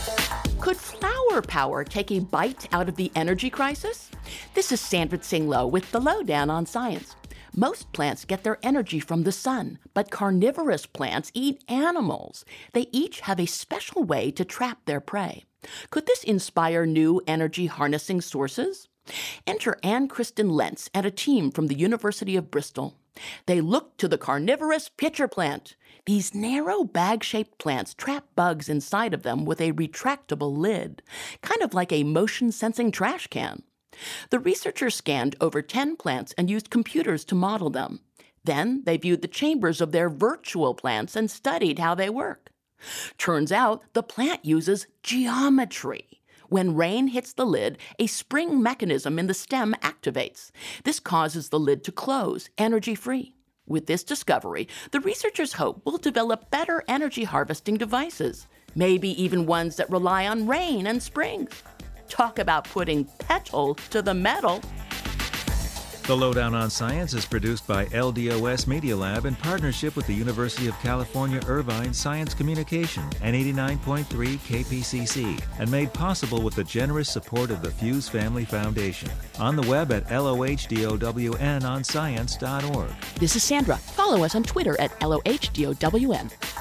Could flower power take a bite out of the energy crisis? This is Sandra Tsing Loh with the Lowdown on Science. Most plants get their energy from the sun, but carnivorous plants eat animals. They each have a special way to trap their prey. Could this inspire new energy harnessing sources? Enter Anne Kristen Lentz and a team from the University of Bristol. They looked to the carnivorous pitcher plant. These narrow bag-shaped plants trap bugs inside of them with a retractable lid, kind of like a motion-sensing trash can. The researchers scanned over 10 plants and used computers to model them. Then they viewed the chambers of their virtual plants and studied how they work. Turns out the plant uses geometry. When rain hits the lid, a spring mechanism in the stem activates. This causes the lid to close, energy-free. With this discovery, the researchers hope we'll develop better energy harvesting devices, maybe even ones that rely on rain and springs. Talk about putting petal to the metal. The Lowdown on Science is produced by LDOS Media Lab in partnership with the University of California, Irvine Science Communication and 89.3 KPCC, and made possible with the generous support of the Fuse Family Foundation. On the web at LOHDOWNonscience.org. This is Sandra. Follow us on Twitter at LOHDOWN.